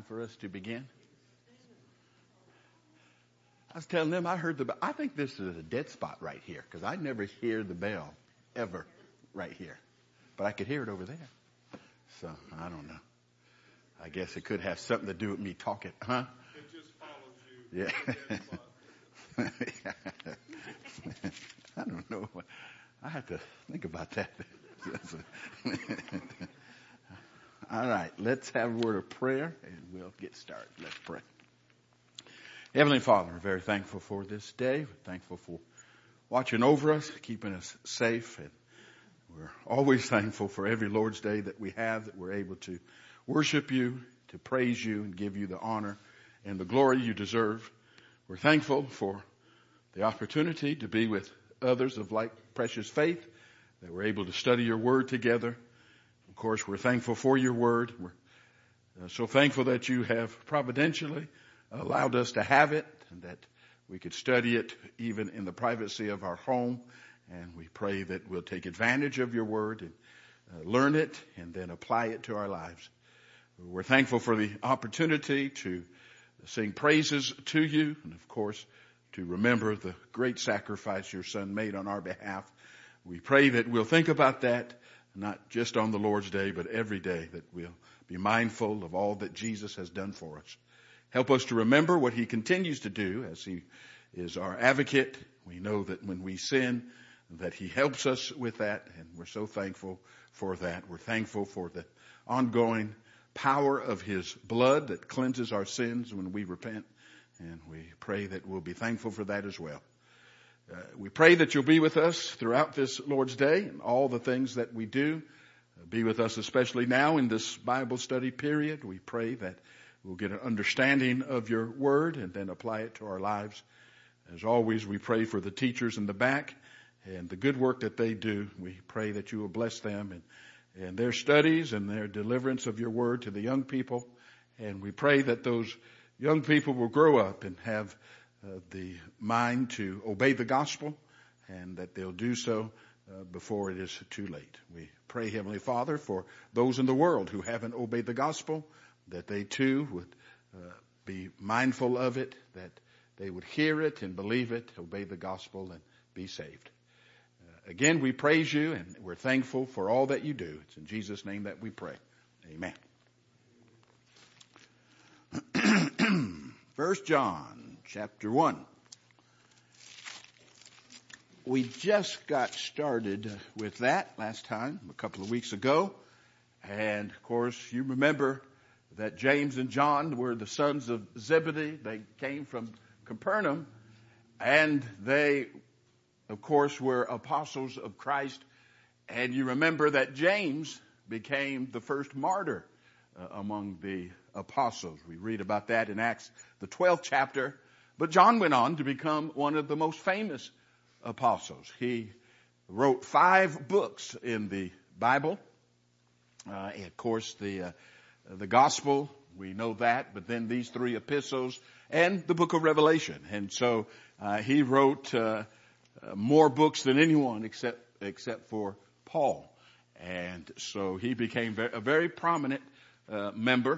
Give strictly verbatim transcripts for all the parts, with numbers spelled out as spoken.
For us to begin. I was telling them I heard the bell. I think this is a dead spot right here because I never hear the bell ever right here. But I could hear it over there. So I don't know. I guess it could have something to do with me talking, huh? It just follows you. Yeah. I don't know. I have to think about that. All right, let's have a word of prayer and we'll get started. Let's pray. Heavenly Father, we're very thankful for this day. We're thankful for watching over us, keeping us safe. And we're always thankful for every Lord's Day that we have, that we're able to worship you, to praise you, and give you the honor and the glory you deserve. We're thankful for the opportunity to be with others of like precious faith, that we're able to study your word together. Of course, we're thankful for your word. We're uh, so thankful that you have providentially allowed us to have it and that we could study it even in the privacy of our home. And we pray that we'll take advantage of your word and uh, learn it and then apply it to our lives. We're thankful for the opportunity to sing praises to you and, of course, to remember the great sacrifice your son made on our behalf. We pray that we'll think about that, not just on the Lord's Day, but every day, that we'll be mindful of all that Jesus has done for us. Help us to remember what he continues to do as he is our advocate. We know that when we sin, that he helps us with that, and we're so thankful for that. We're thankful for the ongoing power of his blood that cleanses our sins when we repent, and we pray that we'll be thankful for that as well. Uh, we pray that you'll be with us throughout this Lord's Day and all the things that we do. Uh, be with us especially now in this Bible study period. We pray that we'll get an understanding of your word and then apply it to our lives. As always, we pray for the teachers in the back and the good work that they do. We pray that you will bless them and, and their studies and their deliverance of your word to the young people. And we pray that those young people will grow up and have Uh, the mind to obey the gospel, and that they'll do so uh, before it is too late. We pray, Heavenly Father, for those in the world who haven't obeyed the gospel, that they too would uh, be mindful of it, that they would hear it and believe it, obey the gospel, and be saved. Uh, again, we praise you, and we're thankful for all that you do. It's in Jesus' name that we pray. Amen. First John. Chapter one. We just got started with that last time, a couple of weeks ago. And of course, you remember that James and John were the sons of Zebedee. They came from Capernaum, and they, of course, were apostles of Christ. And you remember that James became the first martyr uh, among the apostles. We read about that in Acts, the twelfth chapter. But John went on to become one of the most famous apostles. He wrote five books in the Bible. Uh, and of course, the uh, the gospel, we know that, but then these three epistles and the book of Revelation. And so uh, he wrote uh, uh, more books than anyone except except for Paul. And so he became a very prominent uh, member.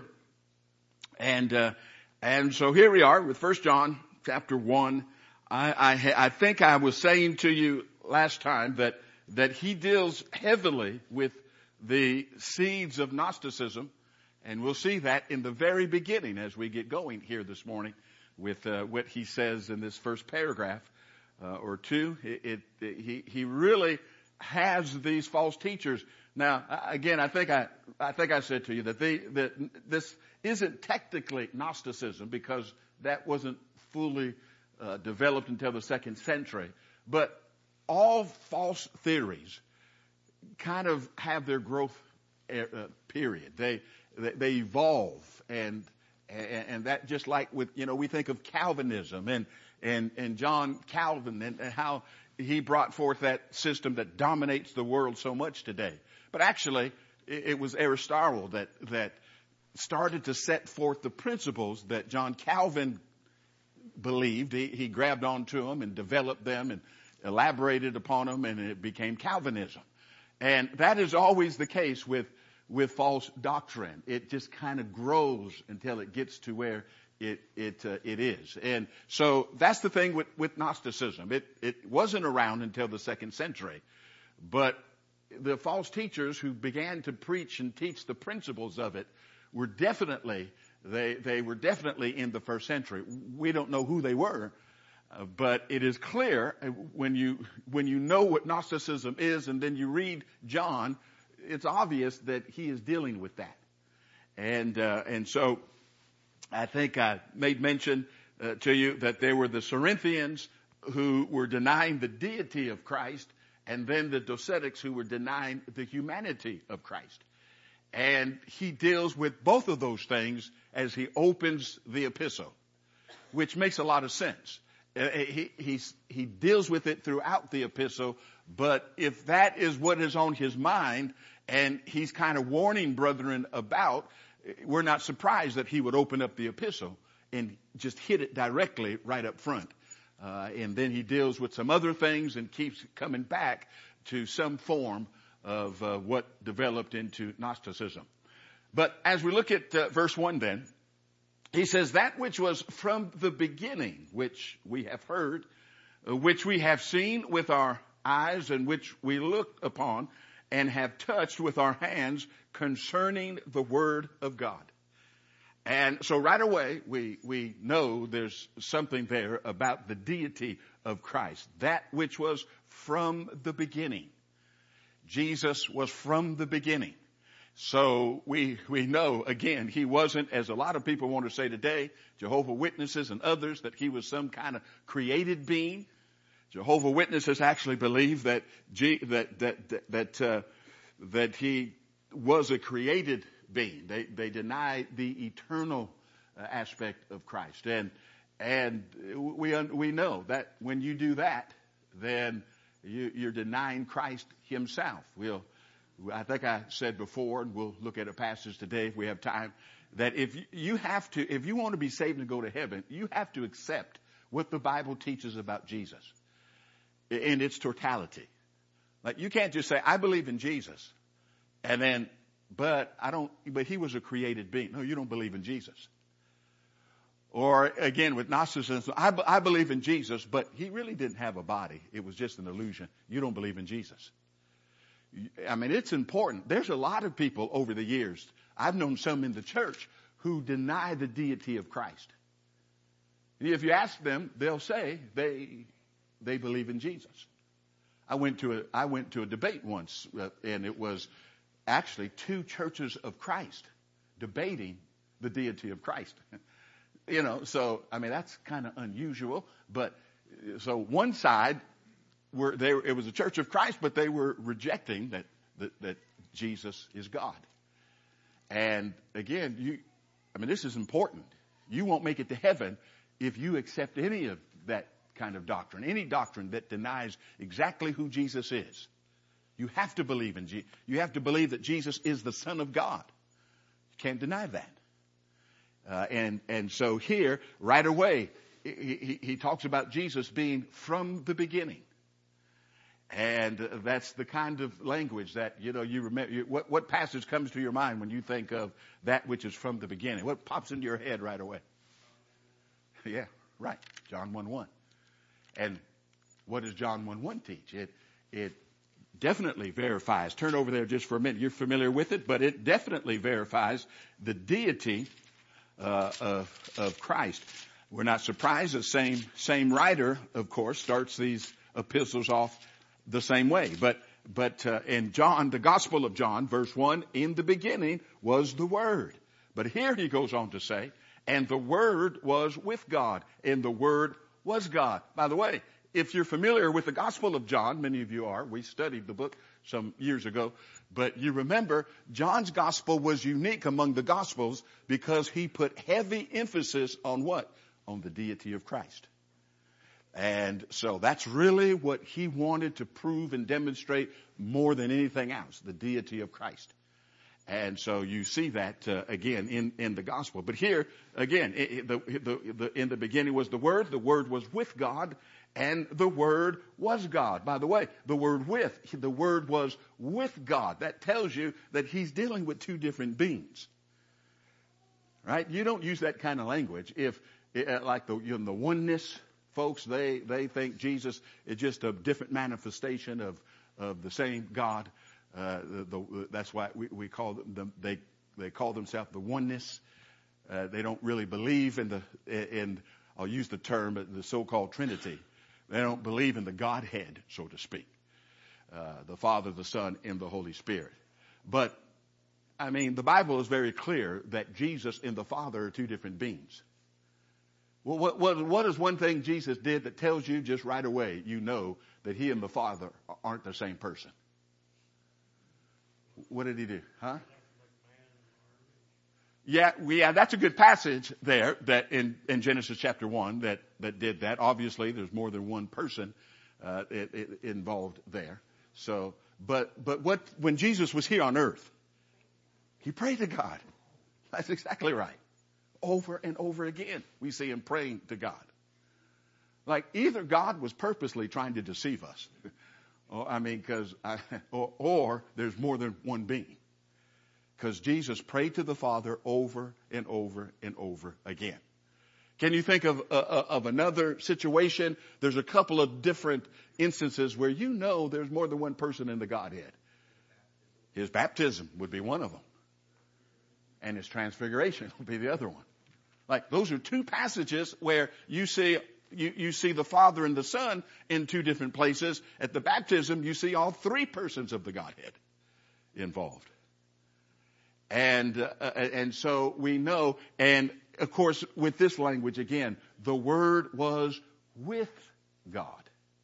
And uh, and so here we are with First John chapter one. I, I I think I was saying to you last time that that he deals heavily with the seeds of Gnosticism, and we'll see that in the very beginning as we get going here this morning with uh, what he says in this first paragraph uh, or two. It, it, it he he really has these false teachers. Now, again, I think I I think I said to you that they that this isn't technically Gnosticism because that wasn't fully uh, developed until the second century. But all false theories kind of have their growth uh, period. They, they they evolve, and and, and that just like with you know we think of Calvinism and and and John Calvin and, and how he brought forth that system that dominates the world so much today. But actually, it, it was Aristotle that that started to set forth the principles that John Calvin believed. He, he grabbed onto them and developed them and elaborated upon them, and it became Calvinism. And that is always the case with with false doctrine. It just kind of grows until it gets to where it it uh, it is. And so that's the thing with, with Gnosticism. It it wasn't around until the second century. But the false teachers who began to preach and teach the principles of it were definitely, they, they were definitely in the first century. We don't know who they were, uh, but it is clear when you, when you know what Gnosticism is and then you read John, it's obvious that he is dealing with that. And, uh, and so I think I made mention uh, to you that there were the Cerinthians who were denying the deity of Christ, and then the Docetics who were denying the humanity of Christ. And he deals with both of those things as he opens the epistle, which makes a lot of sense. Uh, he, he's, he deals with it throughout the epistle, but if that is what is on his mind, and he's kind of warning brethren about, we're not surprised that he would open up the epistle and just hit it directly right up front. Uh, and then he deals with some other things and keeps coming back to some form of uh, what developed into Gnosticism. But as we look at uh, verse one then, he says, that which was from the beginning, which we have heard, uh, which we have seen with our eyes, and which we looked upon and have touched with our hands concerning the word of God. And so right away, we, we know there's something there about the deity of Christ. That which was from the beginning. Jesus was from the beginning. So we, we know, again, he wasn't, as a lot of people want to say today, Jehovah's Witnesses and others, that he was some kind of created being. Jehovah's Witnesses actually believe that, G, that, that, that, that, uh, that he was a created being. They, they deny the eternal uh, aspect of Christ. And, and we, we know that when you do that, then you, you're denying Christ himself. We'll, I think I said before, and we'll look at a passage today if we have time, that if you, you have to, if you want to be saved and go to heaven, you have to accept what the Bible teaches about Jesus in its totality. Like, you can't just say, I believe in Jesus, and then But I don't, but he was a created being. No, you don't believe in Jesus. Or again, with Gnosticism, I, I believe in Jesus, but he really didn't have a body. It was just an illusion. You don't believe in Jesus. I mean, it's important. There's a lot of people over the years, I've known some in the church, who deny the deity of Christ. If you ask them, they'll say they, they believe in Jesus. I went to a, I went to a debate once, uh, and it was actually two churches of Christ debating the deity of Christ. You know, so, I mean, that's kind of unusual. But so one side, were they, it was a church of Christ, but they were rejecting that, that, that Jesus is God. And again, you, I mean, this is important. You won't make it to heaven if you accept any of that kind of doctrine, any doctrine that denies exactly who Jesus is. You have to believe in Jesus. You have to believe that Jesus is the Son of God. You can't deny that. Uh, and, and so here, right away, he, he, he talks about Jesus being from the beginning. And uh, that's the kind of language that, you know, you remember. You, what, what passage comes to your mind when you think of that which is from the beginning? What pops into your head right away? Yeah, right. John one one. And what does John one one teach? It, it definitely verifies. Turn over there just for a minute. You're familiar with it, but it definitely verifies the deity uh, of, of Christ. We're not surprised. The same, same writer, of course, starts these epistles off the same way. But, but, uh, in John, the Gospel of John, verse one, in the beginning was the Word. But here he goes on to say, and the Word was with God, and the Word was God. By the way, if you're familiar with the Gospel of John, many of you are, we studied the book some years ago, but you remember John's Gospel was unique among the Gospels because he put heavy emphasis on what? On the deity of Christ. And so that's really what he wanted to prove and demonstrate more than anything else, the deity of Christ. And so you see that uh, again in, in the gospel. But here, again, it, it, the, the, the, in the beginning was the Word. The Word was with God, And the Word was God. By the way, the word with, the Word was with God. That tells you that he's dealing with two different beings. Right? You don't use that kind of language if, like the, you know, the oneness folks, they, they think Jesus is just a different manifestation of, of the same God. Uh, the, the, that's why we, we call them, they, they call themselves the oneness. Uh, they don't really believe in the, in, I'll use the term, the so-called Trinity. They don't believe in the Godhead, so to speak. Uh, the Father, the Son, and the Holy Spirit. But, I mean, the Bible is very clear that Jesus and the Father are two different beings. Well, what, what, what is one thing Jesus did that tells you just right away, you know that he and the Father aren't the same person? What did he do? Huh? Yeah, yeah, that's a good passage there that in, in Genesis chapter one that, that did that. Obviously, there's more than one person uh, it, it involved there. So, but but what when Jesus was here on earth, he prayed to God. That's exactly right. Over and over again, we see him praying to God. Like either God was purposely trying to deceive us, or, I mean, because or, or there's more than one being. Because Jesus prayed to the Father over and over and over again. Can you think of, uh, of another situation? There's a couple of different instances where you know there's more than one person in the Godhead. His baptism would be one of them. And his transfiguration would be the other one. Like those are two passages where you see, you, you see the Father and the Son in two different places. At the baptism, you see all three persons of the Godhead involved. And, uh, and so we know, and of course with this language again, the Word was with God.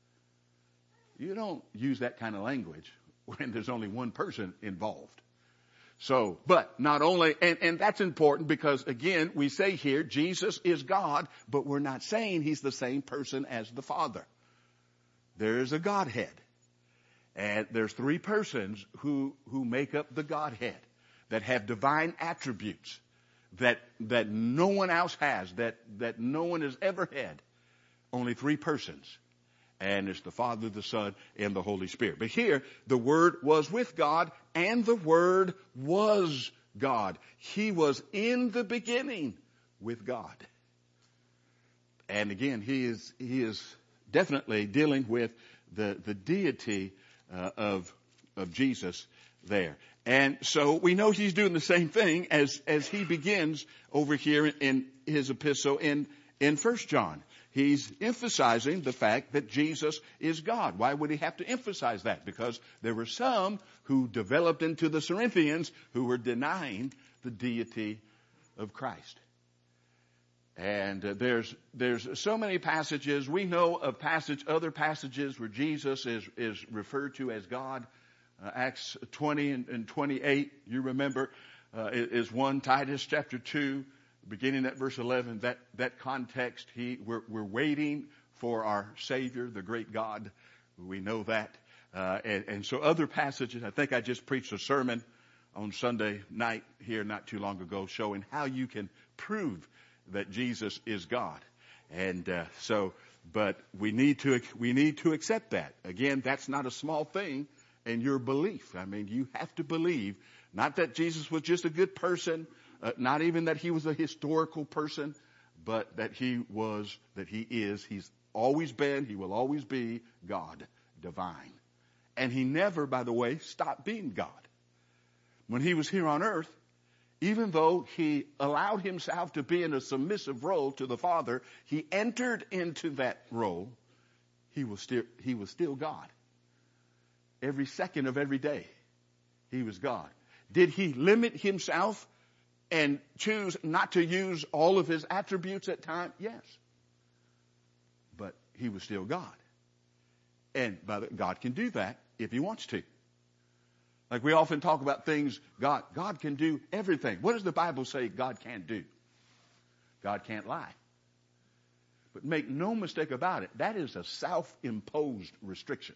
You don't use that kind of language when there's only one person involved. So, but not only, and, and that's important because again, we say here, Jesus is God, but we're not saying he's the same person as the Father. There is a Godhead. And there's three persons who, who make up the Godhead. That have divine attributes that that no one else has, that, that no one has ever had. Only three persons. And it's the Father, the Son, and the Holy Spirit. But here, the Word was with God, and the Word was God. He was in the beginning with God. And again, he is he is definitely dealing with the, the deity uh, of of Jesus there. And so we know he's doing the same thing as, as he begins over here in his epistle in, in First John. He's emphasizing the fact that Jesus is God. Why would he have to emphasize that? Because there were some who developed into the Corinthians who were denying the deity of Christ. And uh, there's, there's so many passages. We know of passage, other passages where Jesus is, is referred to as God. Uh, Acts twenty and, and twenty-eight, you remember, uh, is one. Titus chapter two, beginning at verse eleven. That that context, he we're, we're waiting for our Savior, the great God. We know that, uh, and, and so other passages. I think I just preached a sermon on Sunday night here not too long ago, showing how you can prove that Jesus is God. And uh, so, but we need to we need to accept that. Again, that's not a small thing. And your belief. I mean, you have to believe, not that Jesus was just a good person, uh, not even that he was a historical person, but that he was, that he is, he's always been, he will always be God, divine. And he never, by the way, stopped being God. When he was here on earth, even though he allowed himself to be in a submissive role to the Father, he entered into that role, he was still, he was still God. Every second of every day, he was God. Did he limit himself and choose not to use all of his attributes at times? Yes. But he was still God. And by the, God can do that if he wants to. Like we often talk about things, God, God can do everything. What does the Bible say God can't do? God can't lie. But make no mistake about it, that is a self-imposed restriction.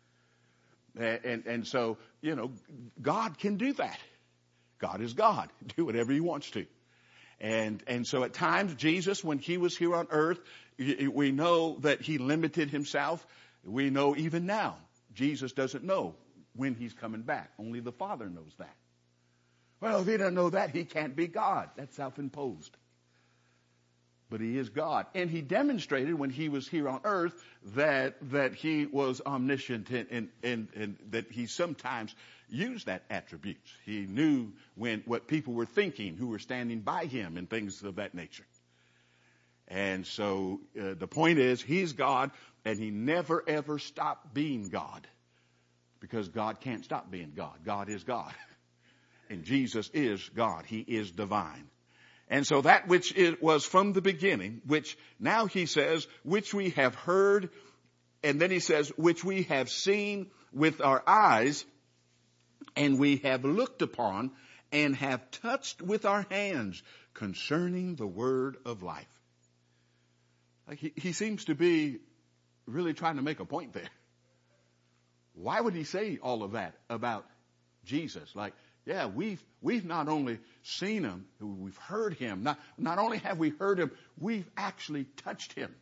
And, and, and so, you know, God can do that. God is God. Do whatever he wants to. And, and so at times Jesus, when he was here on earth, we know that he limited himself. We know even now, Jesus doesn't know when he's coming back. Only the Father knows that. Well, if he doesn't know that, he can't be God. That's self-imposed. But he is God. And he demonstrated when he was here on earth that, that he was omniscient and, and, and, and that he sometimes used that attribute. He knew when, what people were thinking who were standing by him and things of that nature. And so uh, the point is, he's God, and he never ever stopped being God. Because God can't stop being God. God is God. And Jesus is God. He is divine. And so that which it was from the beginning, which now he says, which we have heard, and then he says, which we have seen with our eyes, and we have looked upon, and have touched with our hands concerning the word of life. Like he, he seems to be really trying to make a point there. Why would he say all of that about Jesus? Like, yeah, we've, we've not only seen him, we've heard him. Not, not only have we heard him, we've actually touched him.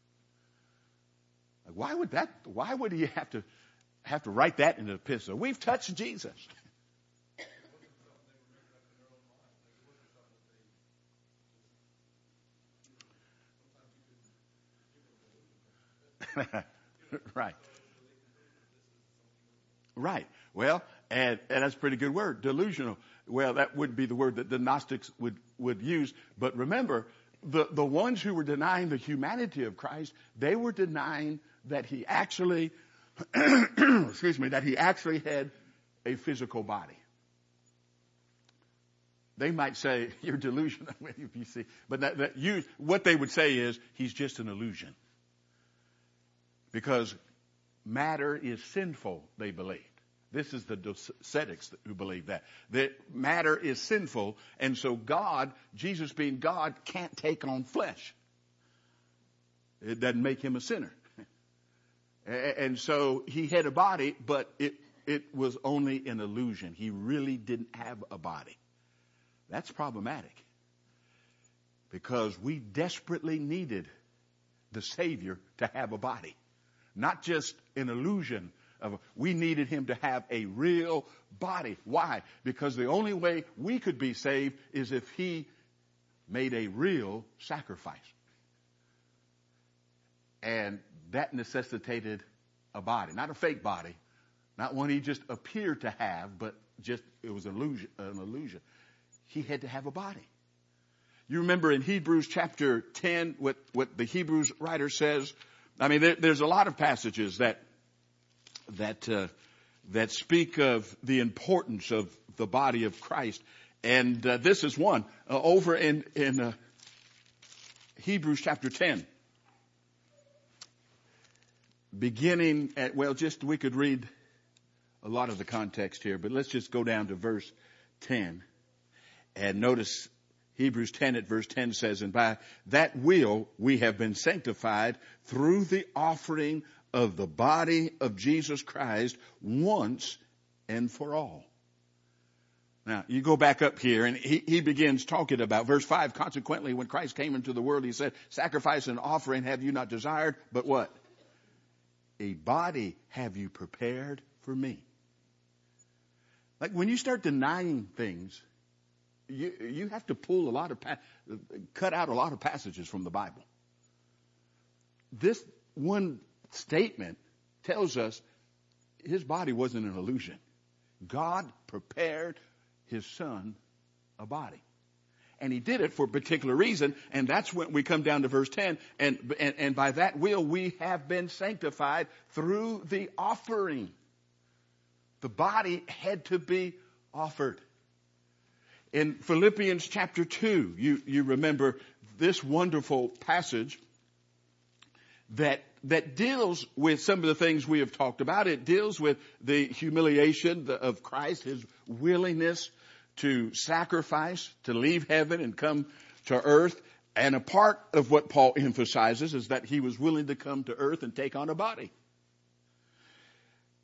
Like, why would that, why would he have to, have to write that in the epistle? We've touched Jesus. Right. Right. Well, and, and that's a pretty good word, delusional. Well, that would be the word that the Gnostics would, would use. But remember, the, the ones who were denying the humanity of Christ, they were denying that he actually, excuse me, that he actually had a physical body. They might say, you're delusional if you see, but that, that you, what they would say is, he's just an illusion. Because matter is sinful, they believed. This is the Docetics who believe that. That matter is sinful, and so God, Jesus being God, can't take on flesh. It doesn't make him a sinner. And so he had a body, but it, it was only an illusion. He really didn't have a body. That's problematic. Because we desperately needed the Savior to have a body. Not just an illusion of, we needed him to have a real body. Why? Because the only way we could be saved is if he made a real sacrifice. And that necessitated a body, not a fake body, not one he just appeared to have, but just, it was an illusion, an illusion. He had to have a body. You remember in Hebrews chapter ten, what, what the Hebrews writer says. I mean, there, there's a lot of passages that, that, uh, that speak of the importance of the body of Christ. And, uh, this is one, uh, over in, in, uh, Hebrews chapter ten. Beginning at, well, just, we could read a lot of the context here, but let's just go down to verse ten. And notice Hebrews ten at verse ten says, and by that will we have been sanctified through the offering of the body of Jesus Christ once and for all. Now, you go back up here and he, he begins talking about verse five. Consequently, when Christ came into the world, he said, sacrifice and offering have you not desired, but what? A body have you prepared for me. Like when you start denying things, You, you have to pull a lot of, cut out a lot of passages from the Bible. This one statement tells us his body wasn't an illusion. God prepared his son a body. And he did it for a particular reason, and that's when we come down to verse ten, and, and, and by that will we have been sanctified through the offering. The body had to be offered. In Philippians chapter two, you, you remember this wonderful passage that, that deals with some of the things we have talked about. It deals with the humiliation of Christ, his willingness to sacrifice, to leave heaven and come to earth. And a part of what Paul emphasizes is that he was willing to come to earth and take on a body.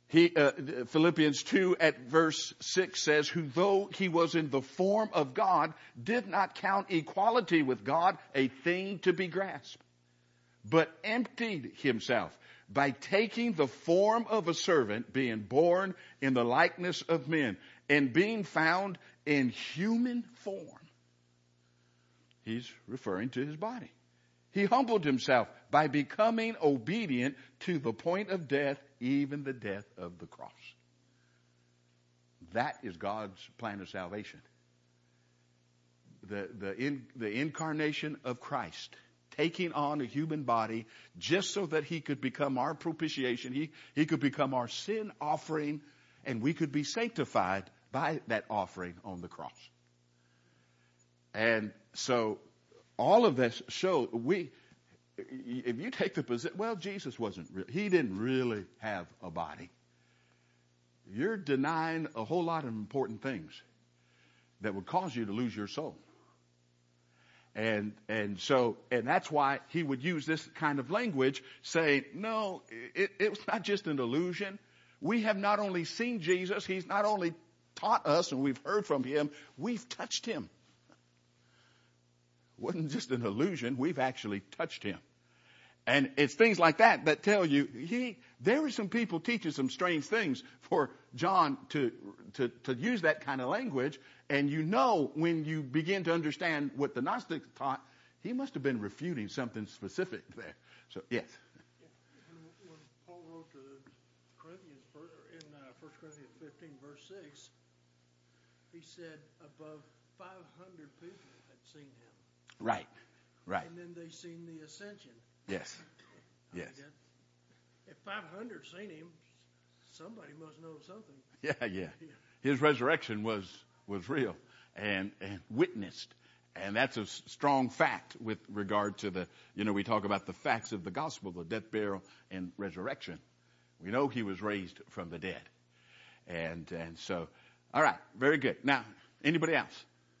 He, uh, Philippians two at verse six says, who though he was in the form of God, did not count equality with God a thing to be grasped, but emptied himself by taking the form of a servant, being born in the likeness of men, and being found in human form. He's referring to his body. He humbled himself by becoming obedient to the point of death, even the death of the cross. That is God's plan of salvation. The, the, in, the incarnation of Christ, taking on a human body just so that he could become our propitiation. He, he could become our sin offering, and we could be sanctified by that offering on the cross. And so all of this show we, if you take the position, well, Jesus wasn't, re- he didn't really have a body. You're denying a whole lot of important things that would cause you to lose your soul. And, and so, and that's why he would use this kind of language saying, no, it, it was not just an illusion. We have not only seen Jesus, he's not only taught us and we've heard from him, we've touched him. It wasn't just an illusion, we've actually touched him. And it's things like that that tell you, he, there were some people teaching some strange things for John to, to, to use that kind of language. And you know, when you begin to understand what the Gnostics taught, he must have been refuting something specific there. So, yes. Yeah. When, when Paul wrote to Corinthians, in uh, First Corinthians fifteen, verse six, he said above five hundred people had seen him. Right, right. And then they seen the ascension. Yes, I yes. mean, that, if five hundred seen him, somebody must know something. Yeah, yeah. His resurrection was was real and and witnessed, and that's a strong fact with regard to the, you know, we talk about the facts of the gospel, the death, burial, and resurrection. We know he was raised from the dead, and and so, all right, very good. Now, anybody else?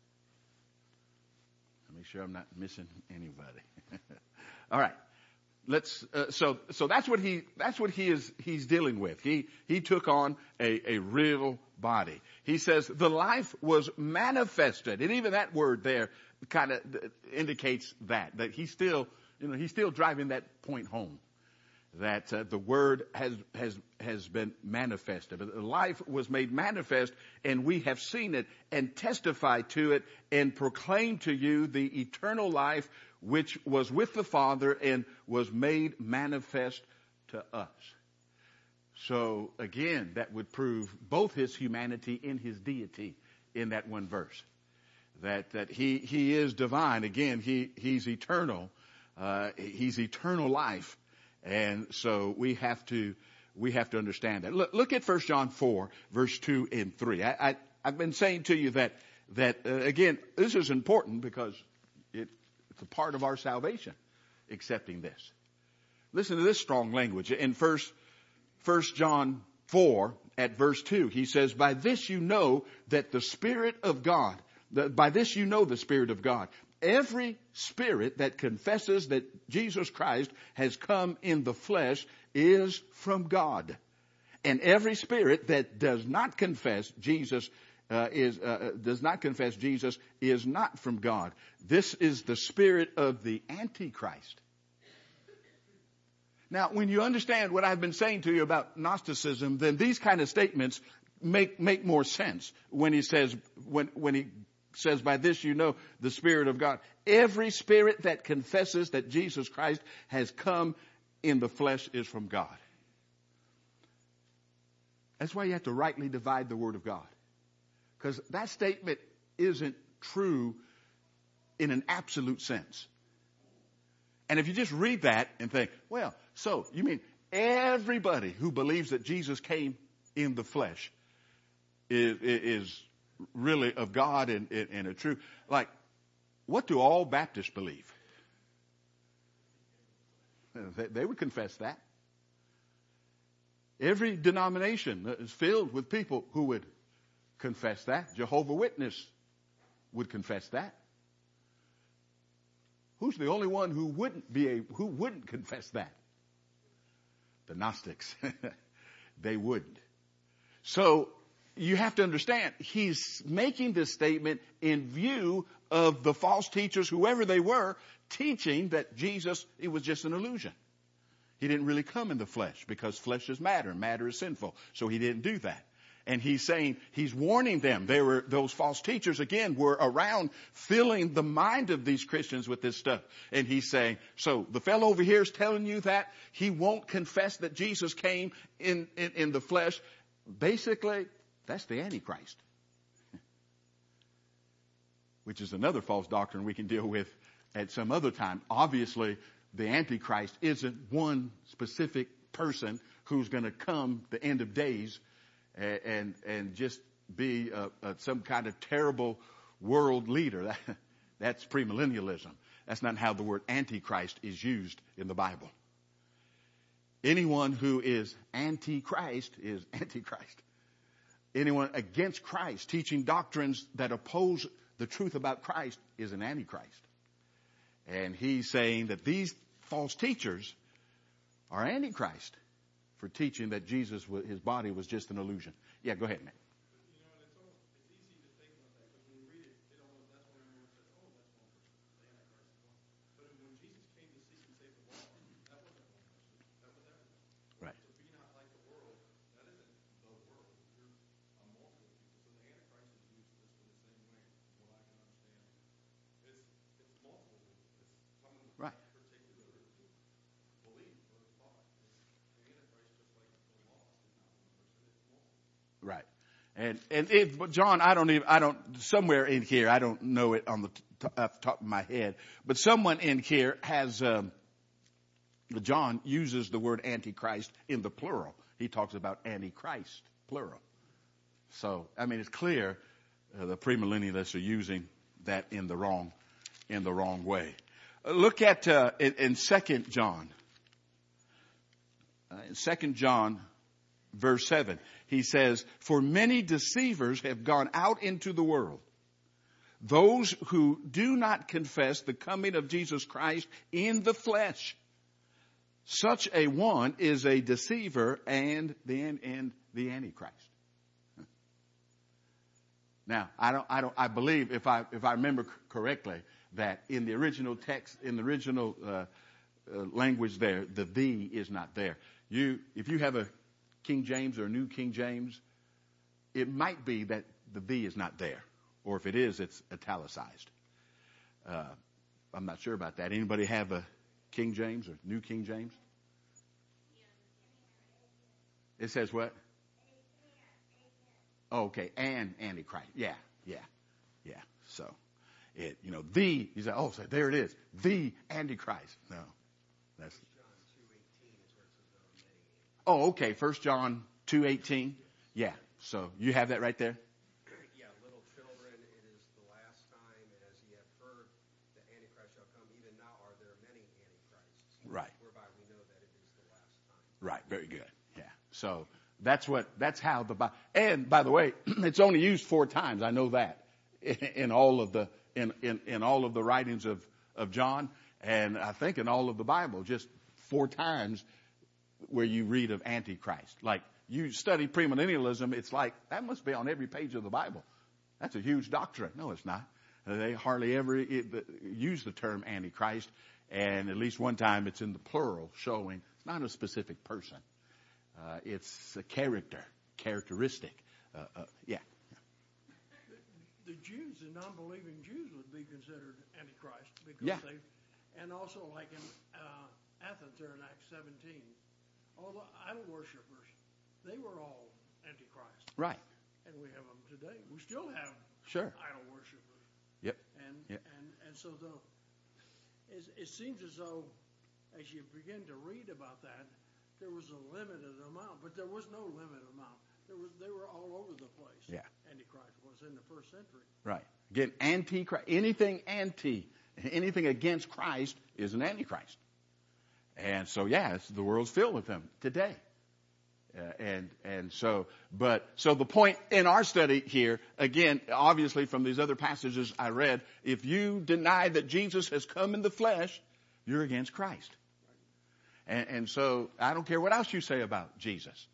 Make sure I'm not missing anybody. All right. Let's, uh, so, so that's what he, that's what he is, he's dealing with. He, he took on a, a real body. He says the life was manifested. And even that word there kind of indicates that, that he's still, you know, he's still driving that point home. That uh, the word has, has, has been manifested. The life was made manifest, and we have seen it and testified to it and proclaimed to you the eternal life which was with the Father and was made manifest to us. So again, that would prove both his humanity and his deity in that one verse. That, that he, he is divine. Again, he, he's eternal. Uh, he's eternal life. And so we have to, we have to understand that. Look, look at First John four, verse two and three. I, I, I've been saying to you that, that, uh, again, this is important because it, it's a part of our salvation, accepting this. Listen to this strong language. In First, First John four at verse two, he says, by this you know that the Spirit of God, the, by this you know the Spirit of God. Every spirit that confesses that Jesus Christ has come in the flesh is from God. And every spirit that does not confess Jesus uh, is uh, does not confess Jesus is not from God. This is the spirit of the Antichrist. Now, when you understand what I've been saying to you about Gnosticism, then these kind of statements make make more sense when he says when when he says, by this you know the Spirit of God. Every spirit that confesses that Jesus Christ has come in the flesh is from God. That's why you have to rightly divide the Word of God. Because that statement isn't true in an absolute sense. And if you just read that and think, well, so you mean everybody who believes that Jesus came in the flesh is, is really of God and, and, and a true, like, what do all Baptists believe? They, they would confess that. Every denomination is filled with people who would confess that. Jehovah's Witness would confess that. Who's the only one who wouldn't be a, who wouldn't confess that? The Gnostics. they wouldn't. So you have to understand, he's making this statement in view of the false teachers, whoever they were, teaching that Jesus, it was just an illusion. He didn't really come in the flesh because flesh is matter and matter is sinful. So he didn't do that. And he's saying, he's warning them. They were, those false teachers again were around filling the mind of these Christians with this stuff. And he's saying, so the fellow over here is telling you that he won't confess that Jesus came in, in, in the flesh. Basically, that's the Antichrist. Which is another false doctrine we can deal with at some other time. Obviously, the Antichrist isn't one specific person who's going to come the end of days and and, and just be uh, uh, some kind of terrible world leader. That, that's premillennialism. That's not how the word Antichrist is used in the Bible. Anyone who is anti-Christ is Antichrist. Anyone against Christ, teaching doctrines that oppose the truth about Christ, is an Antichrist. And he's saying that these false teachers are Antichrist for teaching that Jesus, his body was just an illusion. Yeah, go ahead, man. You know, and it's, almost, it's easy to think about that because when you read it, it almost, that's when everyone says, oh, that's one person, the Antichrist is one. But when Jesus came to seek and save the lost, that wasn't one person, that was everyone. Right. To be not like the world, that isn't the world. You're a multiple people. So the Antichrist is used this in the same way, from what I can understand. It's it's multiple people. It's someone with Right. that particular belief or thought. It's the Antichrist, just like the lost, is not one person, it's multiple. Right. And, and it, but John, I don't even, I don't, somewhere in here, I don't know it on the t- off the top of my head, but someone in here has, um, John uses the word Antichrist in the plural. He talks about Antichrist, plural. So, I mean, it's clear uh, the premillennialists are using that in the wrong, in the wrong way. Uh, look at, uh, in, in Second John, uh, in Second John, verse seven, he says, for many deceivers have gone out into the world, those who do not confess the coming of Jesus Christ in the flesh. Such a one is a deceiver and the, and the Antichrist. Now, I don't, I don't, I believe if I, if I remember correctly that in the original text, in the original uh, uh, language there, the "the" is not there. You, if you have a King James or a New King James, it might be that the "the" is not there, or if it is, it's italicized. Uh, I'm not sure about that. Anybody have a King James or New King James? It says what? Oh, okay, and Antichrist. Yeah, yeah, yeah. So, it, you know, the, you say, oh, so there it is. The Antichrist. No, that's. Oh, okay. First John two eighteen. Yeah. So you have that right there? Yeah, little children, it is the last time, and as ye have heard, the Antichrist shall come. Even now are there many Antichrists. Right. Whereby we know that it is the last time. Right. Very good. Yeah. So that's what, that's how the Bible, and by the way, it's only used four times. I know that in all of the, in, in, in all of the writings of, of John. And I think in all of the Bible, just four times where you read of Antichrist. Like you study premillennialism, it's like that must be on every page of the Bible. That's a huge doctrine. No, it's not. They hardly ever use the term Antichrist, and at least one time it's in the plural, showing it's not a specific person. Uh, it's a character, characteristic. Uh, uh, yeah. The, the Jews, the non-believing Jews, would be considered Antichrist because Yeah. they, and also like in uh, Athens, there in Acts seventeen, all the idol worshippers, they were all Antichrist, Right. and we have them today. We still have Sure. idol worshippers, Yep. and Yep. and and so the it, it seems as though as you begin to read about that, there was a limited amount, but there was no limited amount. There was they were all over the place. Yeah. Antichrist was in the first century. Right. Again, anti-Christ, anything anti, anything against Christ is an Antichrist. And so, yeah, it's, the world's filled with them today. Uh, and, and so, but, so the point in our study here, again, obviously from these other passages I read, if you deny that Jesus has come in the flesh, you're against Christ. And, and so I don't care what else you say about Jesus.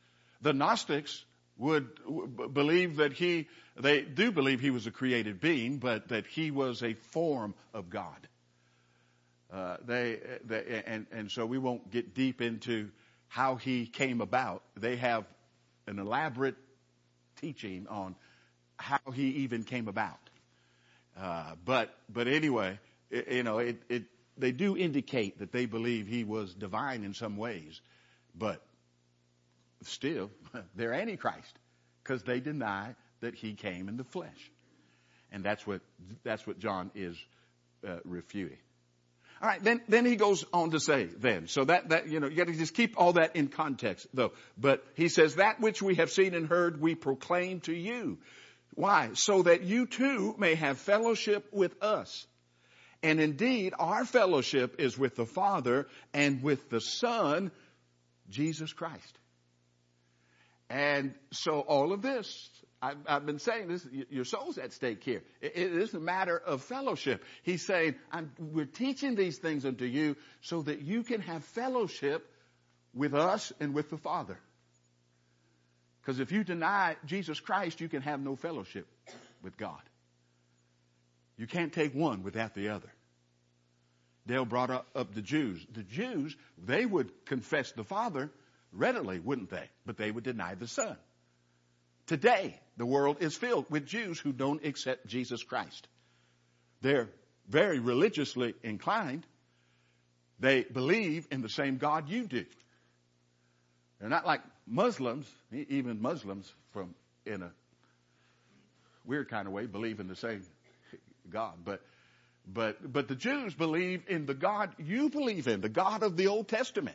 the Gnostics would w- believe that he, they do believe he was a created being, but that he was a form of God. Uh, they, they and, and so we won't get deep into how he came about. They have an elaborate teaching on how he even came about. Uh, but, but anyway, it, you know, it, it, they do indicate that they believe he was divine in some ways, but still, they're Antichrist because they deny that he came in the flesh. And that's what, that's what John is uh, refuting. All right, then, then he goes on to say then, so that, that, you know, you gotta just keep all that in context though. But he says, that which we have seen and heard, we proclaim to you. Why? So that you too may have fellowship with us. And indeed, our fellowship is with the Father and with the Son, Jesus Christ. And so all of this, I've, I've been saying this, your soul's at stake here. It, it is a matter of fellowship. He's saying, I'm, we're teaching these things unto you so that you can have fellowship with us and with the Father. Because if you deny Jesus Christ, you can have no fellowship with God. You can't take one without the other. Dale brought up, up the Jews. The Jews, they would confess the Father readily, wouldn't they? But they would deny the Son. Today, the world is filled with Jews who don't accept Jesus Christ. They're very religiously inclined. They believe in the same God you do. They're not like Muslims, even Muslims from in a weird kind of way believe in the same God. But, but, but the Jews believe in the God you believe in, the God of the Old Testament.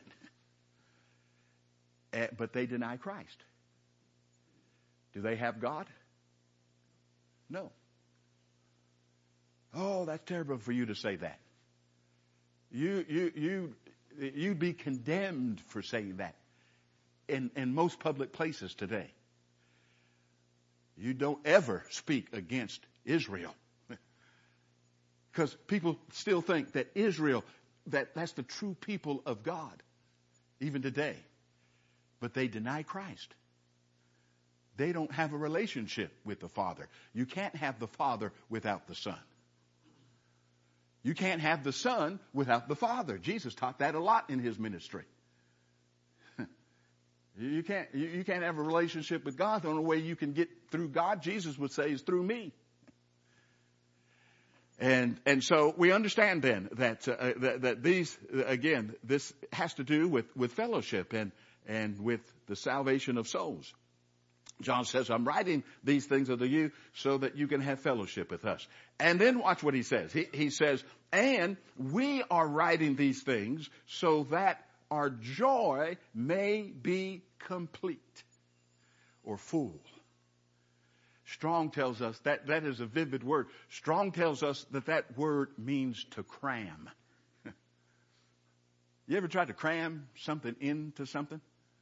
Uh, but they deny Christ. Do they have God? No. Oh, that's terrible for you to say that. You, you, you, you'd be condemned for saying that in, in most public places today. You don't ever speak against Israel. Because people still think that Israel, that that's the true people of God, even today. But they deny Christ. They don't have a relationship with the Father. You can't have the Father without the Son. You can't have the Son without the Father. Jesus taught that a lot in his ministry. You can't, you can't have a relationship with God. The only way you can get through God, Jesus would say, is through me. And, and so we understand then that, uh, that, that these, again, this has to do with, with fellowship and, and with the salvation of souls. John says, I'm writing these things unto you so that you can have fellowship with us. And then watch what he says. He, he says, and we are writing these things so that our joy may be complete or full. Strong tells us that that is a vivid word. Strong tells us that that word means to cram. You ever tried to cram something into something?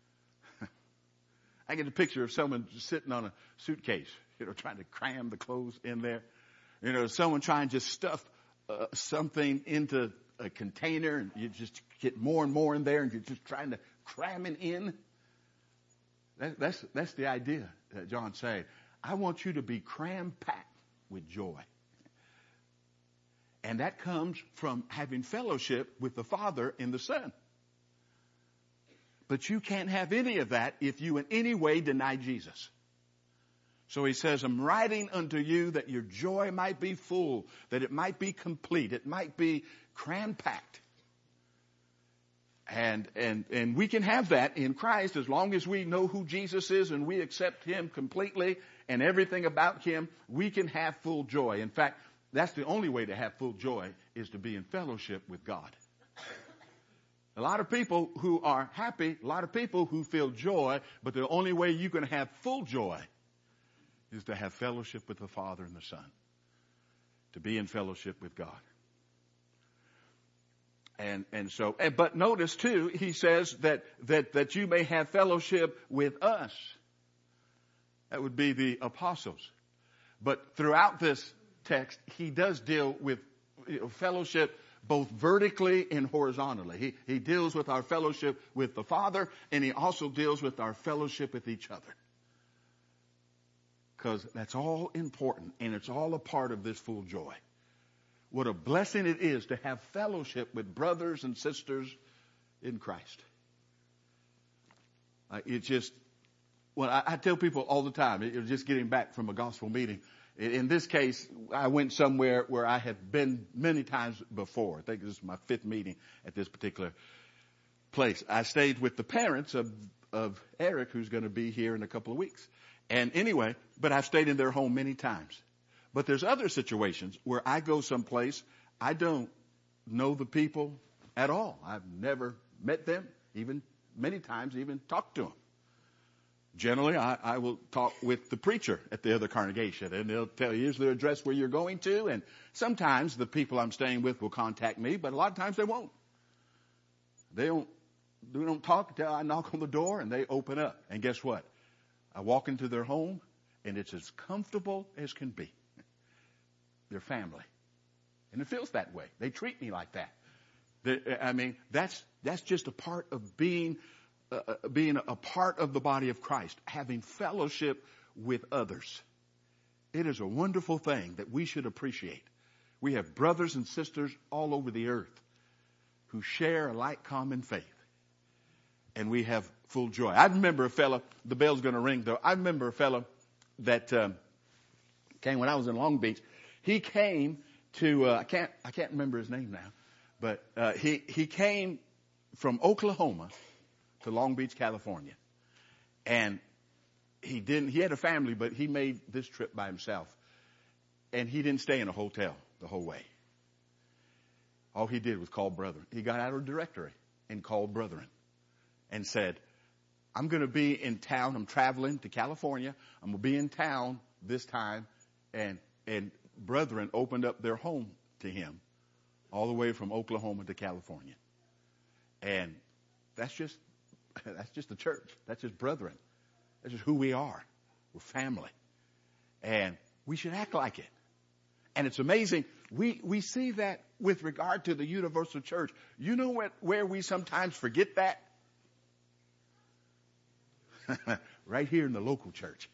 I get a picture of someone sitting on a suitcase, you know, trying to cram the clothes in there. You know, someone trying to just stuff uh, something into a container and you just get more and more in there and you're just trying to cram it in. That, that's, that's the idea that John's saying. I want you to be cram-packed with joy. And that comes from having fellowship with the Father and the Son. But you can't have any of that if you in any way deny Jesus. So he says, I'm writing unto you that your joy might be full, that it might be complete, it might be cram-packed. And, and, and we can have that in Christ as long as we know who Jesus is and we accept him completely and everything about him, we can have full joy. In fact, that's the only way to have full joy is to be in fellowship with God. A lot of people who are happy, a lot of people who feel joy, but the only way you can have full joy is to have fellowship with the Father and the Son. To be in fellowship with God. And, and so, and, but notice too, he says that, that, that you may have fellowship with us. That would be the apostles. But throughout this text, he does deal with, you know, fellowship both vertically and horizontally. He, he deals with our fellowship with the Father, and he also deals with our fellowship with each other. Because that's all important, and it's all a part of this full joy. What a blessing it is to have fellowship with brothers and sisters in Christ. Uh, it just, well, I, I tell people all the time, it, it was just getting back from a gospel meeting. In, in this case, I went somewhere where I had been many times before. I think this is my fifth meeting at this particular place. I stayed with the parents of, of Eric, who's going to be here in a couple of weeks. And anyway, but I've stayed in their home many times. But there's other situations where I go someplace, I don't know the people at all. I've never met them, even many times, even talked to them. Generally, I, I will talk with the preacher at the other congregation, and they'll tell you, here's their address where you're going to. And sometimes the people I'm staying with will contact me, but a lot of times they won't. They don't, they don't talk until I knock on the door and they open up. And guess what? I walk into their home and it's as comfortable as can be. Their family. And it feels that way. They treat me like that. They, I mean, that's, that's just a part of being, uh, being a part of the body of Christ, having fellowship with others. It is a wonderful thing that we should appreciate. We have brothers and sisters all over the earth who share a like common faith. And we have full joy. I remember a fellow, the bell's going to ring though. I remember a fellow that um, came when I was in Long Beach. He came to, uh, I can't, I can't remember his name now, but uh, he, he came from Oklahoma to Long Beach, California. And he didn't, he had a family, but he made this trip by himself. And he didn't stay in a hotel the whole way. All he did was call brethren. He got out of the directory and called brethren and said, I'm going to be in town. I'm traveling to California. I'm going to be in town this time. And, and brethren opened up their home to him all the way from Oklahoma to California. And that's just, that's just the church. That's just brethren. That's just who we are. We're family. And we should act like it. And it's amazing. We, we see that with regard to the universal church. You know what, where we sometimes forget that? Right here in the local church.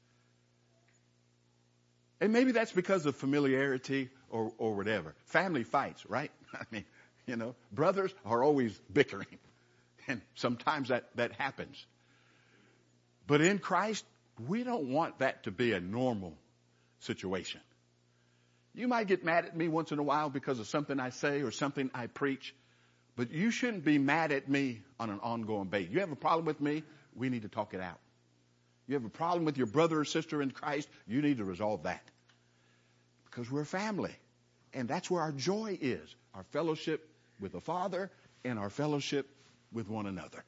And maybe that's because of familiarity or, or whatever. Family fights, right? I mean, you know, brothers are always bickering. And sometimes that, that happens. But in Christ, we don't want that to be a normal situation. You might get mad at me once in a while because of something I say or something I preach. But you shouldn't be mad at me on an ongoing basis. You have a problem with me, we need to talk it out. You have a problem with your brother or sister in Christ, you need to resolve that. Because we're family. And that's where our joy is. Our fellowship with the Father and our fellowship with one another.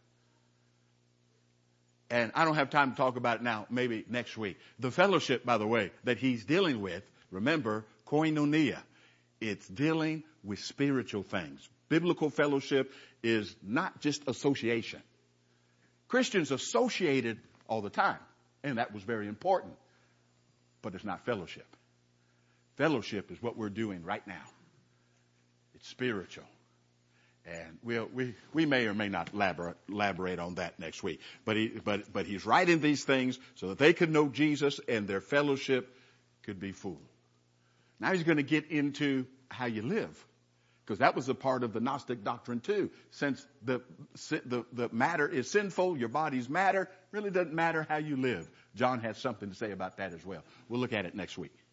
And I don't have time to talk about it now, maybe next week. The fellowship, by the way, that he's dealing with, remember, koinonia. It's dealing with spiritual things. Biblical fellowship is not just association. Christians associated all the time, and that was very important. But it's not fellowship. Fellowship is what we're doing right now. It's spiritual. And we'll, we we may or may not elaborate, elaborate on that next week. But he, but but he's writing these things so that they could know Jesus and their fellowship could be full. Now he's going to get into how you live, because that was a part of the Gnostic doctrine too. Since the the the matter is sinful, your body's matter, really doesn't matter how you live. John has something to say about that as well. We'll look at it next week.